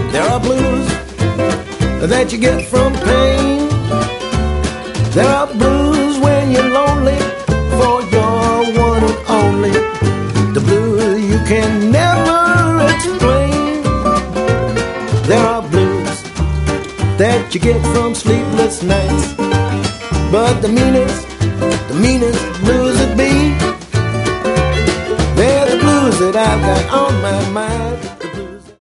There are blues that you get from pain. There are blues when you're lonely for your one and only. The blues you can never explain. There are blues that you get from sleepless nights. But the meanest